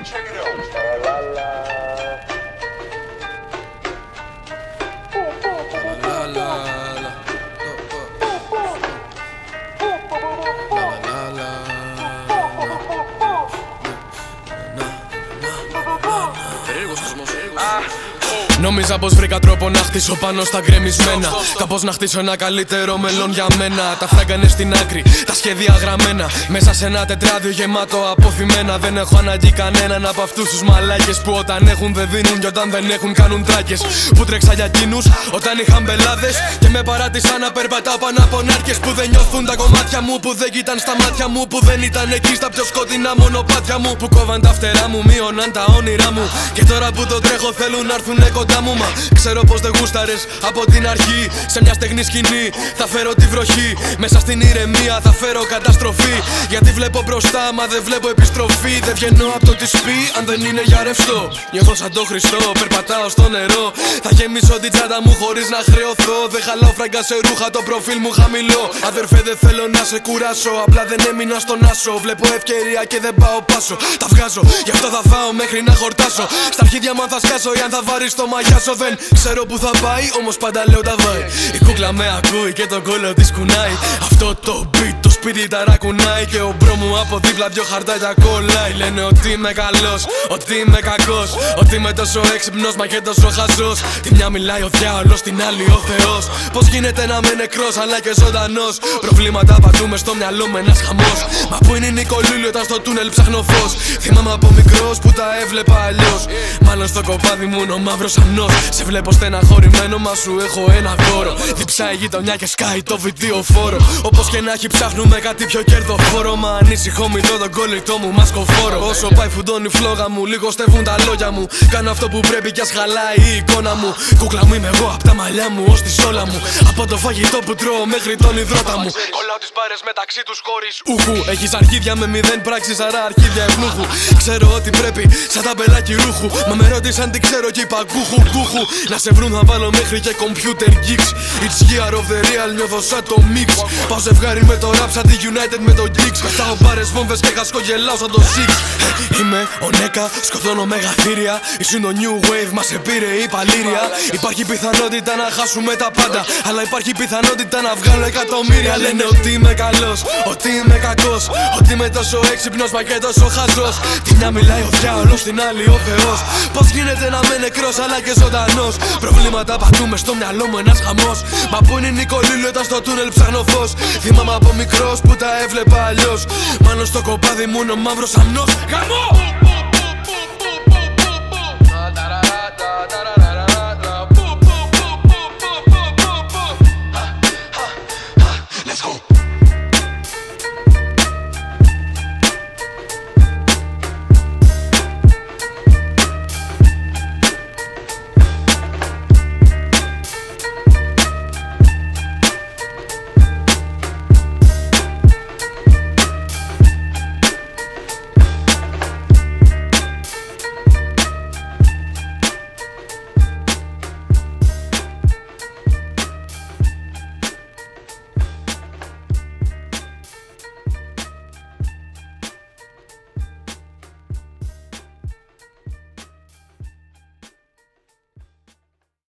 Νόμιζα πως βρήκα τρόπο να χτίσω πάνω στα γκρεμισμένα. Κάπως να χτίσω ένα καλύτερο μέλλον για μένα. Τα φράγκα είναι στην άκρη, τα σχέδια γραμμένα. Μέσα σε ένα τετράδιο γεμάτο από θυμένα. Δεν έχω ανάγκη κανέναν από αυτούς τους μαλάκες που όταν έχουν δεν δίνουν και όταν δεν έχουν κάνουν τράκες. Που τρέξα για εκείνους όταν είχαν μπελάδες και με παράτησαν να περπατάω πάνω από νάρκες. Που δεν νιώθουν τα κομμάτια μου, που δεν κοίταν στα μάτια μου. Που δεν ήταν εκεί στα πιο σκοτεινά μονοπάτια μου. Που κόβαν τα φτερά μου, μείωναν τα όνειρά μου. Και τώρα που το τρέχω θέλουν να έρθουνε κοντά. Μα ξέρω πως δεν γούσταρες από την αρχή. Σε μια στεγνή σκηνή θα φέρω τη βροχή. Μέσα στην ηρεμία θα φέρω καταστροφή. Γιατί βλέπω μπροστά μα δεν βλέπω επιστροφή. Δεν βγαίνω από το τι σπί αν δεν είναι για ρευστό. Νιώθω σαν το Χριστό, περπατάω στο νερό. Θα γεμίσω την τσάντα μου χωρίς να χρεωθώ. Δεν χαλάω φράγκα σε ρούχα, το προφίλ μου χαμηλό. Αδερφέ δεν θέλω να σε κουράσω, απλά δεν έμεινα στον άσο. Βλέπω ευκαιρία και δεν πάω πάσο. Τα βγάζω, γι' αυτό θα φάω μέχρι να χορτάσω. Στα αρχίδια μου αν θα σκάσω ή αν θα βάρει στο μαγιάσω. Δεν ξέρω που θα πάει, όμως πάντα λέω τα βάει. Η κούκλα με ακούει και τον κόλλο της κουνάει. Αυτό το beat το σπίτι ταρακουνάει. Και ο μπρο μου από δίπλα δυο χαρτάκια κολλάει. Λένε ότι είμαι καλός, ότι είμαι κακός. Ότι είμαι τόσο έξυπνος μα και τόσο χαζός. Τη μια μιλάει ο διάολος, την άλλη ο Θεός. Πως γίνεται να είμαι νεκρός αλλά και ζωντανός. Προβλήματα πατούμε στο μυαλό με ένας χαμός. Μα πού είναι η Νικολούλη όταν στο τούνελ ψάχνω φως. Θυμάμαι από μικρός που τα έβλεπα αλλιώς. Μάλλον στο κοπάδι μου είναι ο μαύρος αμνός. Σε βλέπω στεναχωρημένο, μα σου έχω ένα δώρο. Διψάει η γειτονιά και σκάει το βιντεοφόρο. Όπως και να έχει ψάχνουμε κάτι πιο κερδοφόρο. Μα ανήσυχο μη δω τον κολλητό μου μασκοφόρο. Όσο πάει φουντώνει η φλόγα μου, λίγο στεύουν τα λόγια μου. Κάνω αυτό που πρέπει κι ας χαλάει η εικόνα μου. Κούκλα μου είμαι εγώ απ' τα μαλλιά μου ως τη σόλα μου. Από το φαγητό που τρώω μέχρι τον υδρότα μου. Κολλάω τις μπάρες μεταξύ τους χωρίς ούχου. Έχεις αρχίδια με 0 πράξεις, άρα αρχίδια ευνούχου. Ξέρω ότι πρέπει σαν τα μπελάκι ρούχου. Μα με ρώτησαν τι ξέρω και είπα κούχου κούχου. Να σε βρουν θα βάλω μέχρι και computer geeks. It's year of the real, νιώθω σαν το mix. Πάω ζευγάρι με το rap σαν τη United με το Geeks. Πετάω μπάρες, βόμβες και χασκογελάω σαν το Six. Είμαι ο Νέκα, σκοτώνω μεγαθύρια. Ήσουν το new wave, μας επήρε η παλήρια. Υπάρχει πιθανότητα να χάσουμε τα πάντα, αλλά υπάρχει πιθανότητα να βγάλω εκατομμύρια. Λένε ότι είμαι καλός, ότι είμαι κακός. Ότι είμαι τόσο έξυπνος μα και τόσο χαζός. Τη μια μιλάει ο διάολος, την άλλη ο Θεός. Πως γίνεται να είμαι νεκρός αλλά και ζωντανός. Προβλήματα πατούμε στο μυαλό μου ένας χαμός. Μα πού είναι η Νικολούλη όταν στο τούνελ ψάχνω φως. Θυμάμαι από μικρός που τα έβλεπα αλλιώς. Μάλλον στο κοπάδι μου είναι ο μαύρος αμνός. Χαμό!